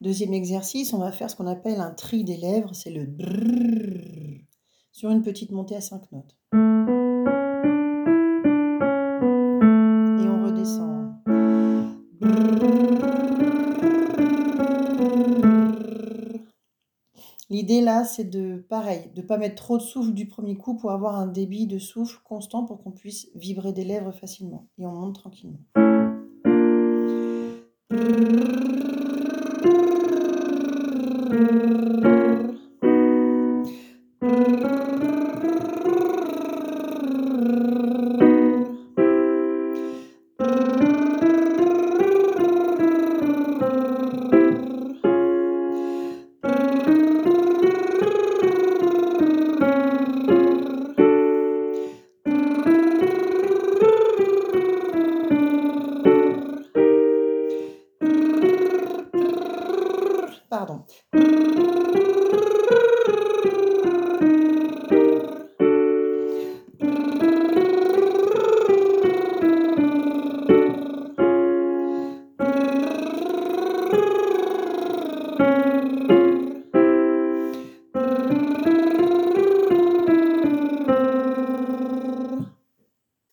Deuxième exercice, on va faire ce qu'on appelle un tri des lèvres, c'est le brrr sur une petite montée à 5 notes. Et on redescend. L'idée là, c'est de pas mettre trop de souffle du premier coup pour avoir un débit de souffle constant pour qu'on puisse vibrer des lèvres facilement. Et on monte tranquillement. Pardon.